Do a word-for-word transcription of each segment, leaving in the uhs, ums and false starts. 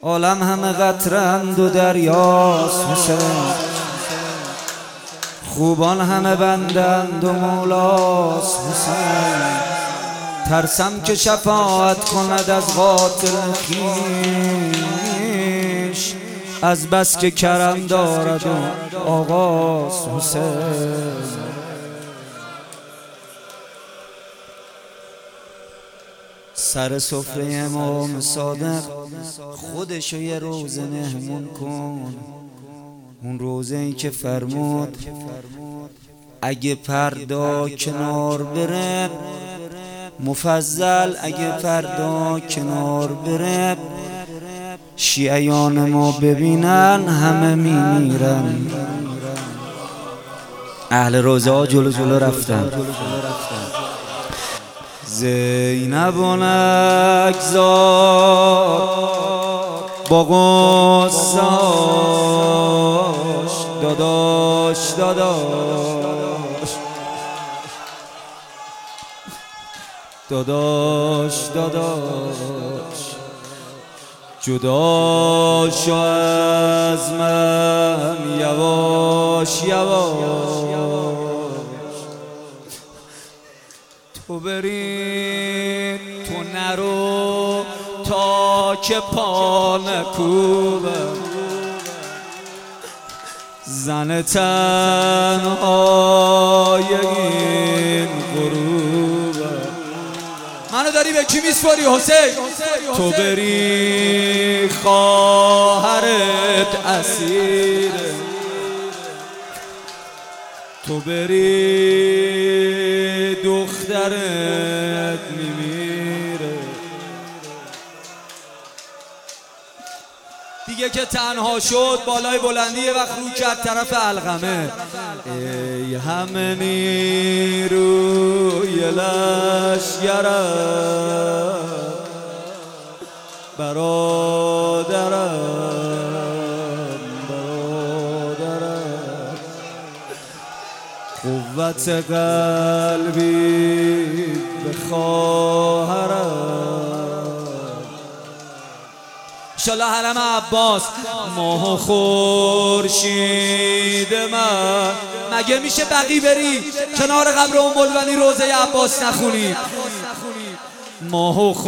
عالم همه قطرند و دریاست حسین، خوبان همه بندند و مولاست حسین. ترسم که شفاعت کند از قاتل خویش، از بس که کرم دارد و آقاست حسین. سر سفره امام صادق خودشو یه روزه مهمون کن، اون روزه ای که فرمود اگه پردا کنار بره، مفضل اگه پردا کنار بره، شیعیان ما ببینن همه میمیرن. اهل روزه ها جلو جلو رفتن. زینب و نگذار با غصاش، داداش داداش داداش داداش جدا شو از من یواش یواش. تو بری تو نرو تا که پا نکوبه، زن تنهای این غروبه. منو داری به کی میسپاری حسین؟ تو بری خواهرت اسیره، تو بری دخترت میمیره. دیگه که تنها شد بالای بلندی یه وقت رو کرد طرف علقمه. ای همه نیروی لشگرم، برادرم برادرم، قوت قلبی به خواهرم. انشالله حرم عباس ماه و خورشید من. مگه میشه بقی بری کنار قبر ام البنین روزه عباس نخونی؟ ماه و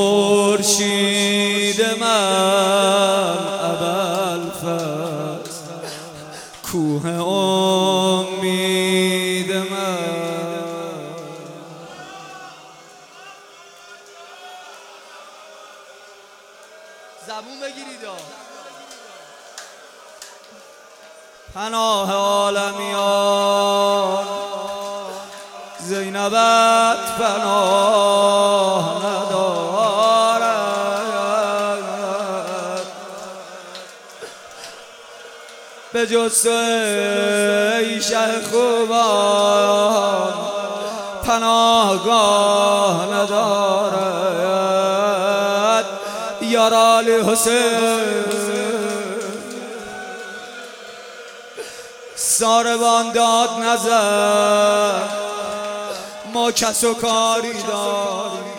خورشید من ابوالفضل، کوه امید من. زبون بگیرید پناه عالمیان، زینبت پناه ندارد به جز تو ای شه خوبان، پناهگاه ندارد. یار علی حسین ساربان داد نزد، ما کس و کاری داریم.